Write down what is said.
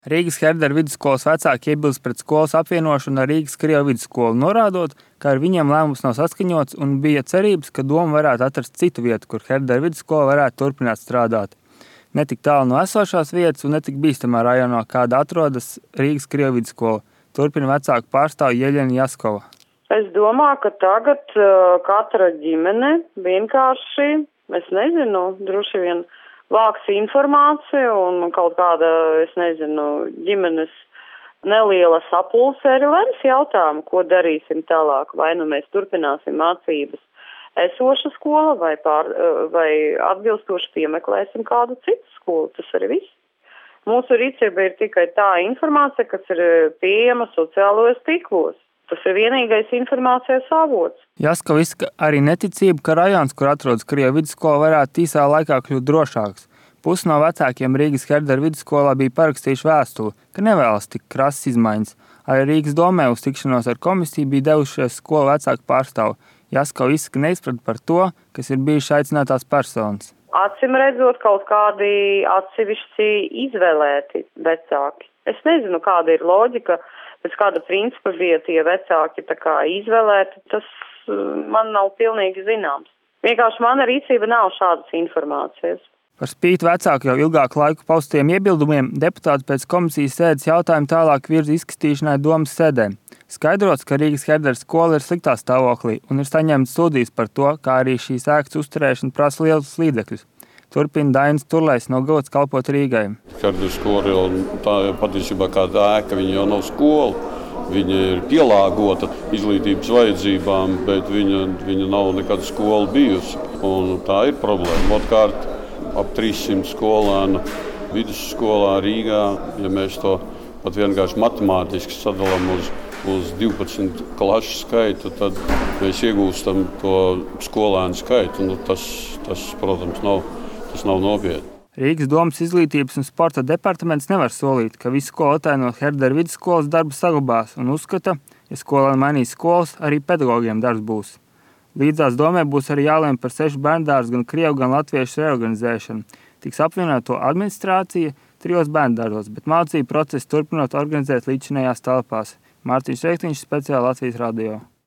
Rīgas Herdera vidusskolas vecāki iebilst pret skolas apvienošanu ar Rīgas Krievu vidusskolu, norādot, ka ar viņiem lēmums nav saskaņots un bija cerības, ka doma varētu atrast citu vietu, kur Herdera vidusskola varētu turpināt strādāt. Netik tālu no esošās vietas un netik bīstamā rajonā, kāda atrodas Rīgas Krievu vidusskola, turpina vecāku pārstāvja Jeļena Jaskova. Es domāju, ka tagad katra ģimene vienkārši, droši vien vāks informāciju un kaut kāda, ģimenes neliela sapulce arī lems jautājumu, ko darīsim tālāk. Vai nu mēs turpināsim mācības esoša skola vai atbilstoši piemeklēsim kādu citu skolu. Tas arī viss. Mūsu rīcība ir tikai tā informācija, kas ir pieejama sociālajos tīklos. Tas ir vienīgais informācijas avots. Jaskova izsaka arī neticību, ka rajons, kur atrodas Krievu vidusskola, varētu īsā laikā kļūt drošāks. Pusi no vecākiem Rīgas Herdera vidusskolā bija parakstījuši vēstuli, ka nevēlas tik krasas izmaiņas. Arī Rīgas domē uz tikšanos ar komisiju bija devušies skolu vecāku pārstāvu. Jaskova izsaka neizpratni par to, kas ir bijuši aicinātās personas. Acim redzot, kaut kādi atsevišķi izvēlēti vecāki. Es nezinu, kāda ir loģika, pēc kāda principa bija tie vecāki izvēlēti. Tas man nav pilnīgi zināms. Vienkārši mana rīcība nav šādas informācijas. Par spīti vecāku jau ilgāku laiku paustiem iebildumiem, deputāti pēc komisijas sēdes jautājumu tālāk virza izskatīšanai domas sēdē. Skaidrots, ka Rīgas Herdera skola ir sliktā stāvoklī un ir saņemts sūdzības par to, kā arī šīs ēkas uzturēšana prasa lielus līdzekļus. Turpina Dainis Turlējs no Gods kalpot Rīgai. Herdera skola jau tā patiesībā kāda ēka, viņa jau nav skola. Viņa ir pielāgota izglītības vajadzībām, bet viņa nav nekad skola bijusi. Un tā ir problēma. Otkārt, ap 300 skolēnu vidusskolā Rīgā, ja mēs to pat vienkārši matemātiski sadalām uz 12 klašu skaitu, tad mēs iegūstam to skolēnu skaitu. Tas, protams, nav nopietni. Rīgas domas izglītības un sporta departaments nevar solīt, ka visi skolotāji no Herdera vidusskolas darbu saglabās un uzskata, ja skolēni mainīs skolas, arī pedagogiem darbs būs. Līdzās domē būs arī jālēm par 6 bērndārzu gan krievu, gan latviešu reorganizēšanu. Tiks apvienot to administrācija 3 bērndārzos, bet mācību procesu turpinot organizēt līdzinējās telpās. Mārtiņš Reiktiņš, speciāli Latvijas radio.